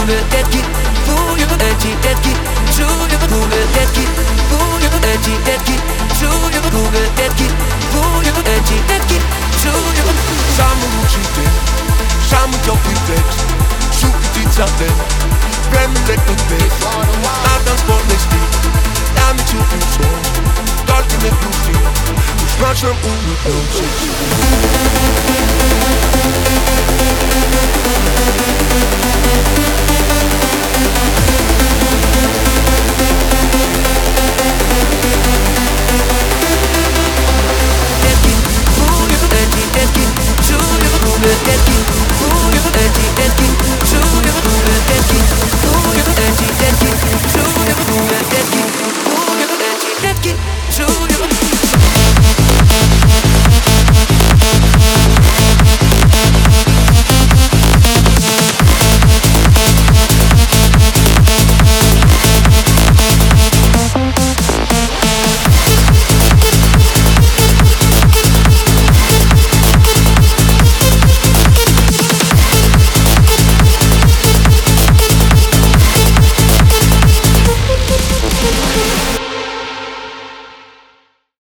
pure detki, fuju e ti detki, čuju pure detki, fuju e ti detki, čuju pure detki, fuju e ti detki, čuju. Samo učite, samo topli tekst, šupiti cate, vreme lektor pes, nadam sportni stil, ja mi čupim son, toliko me pusti, už noć nam umutno češ.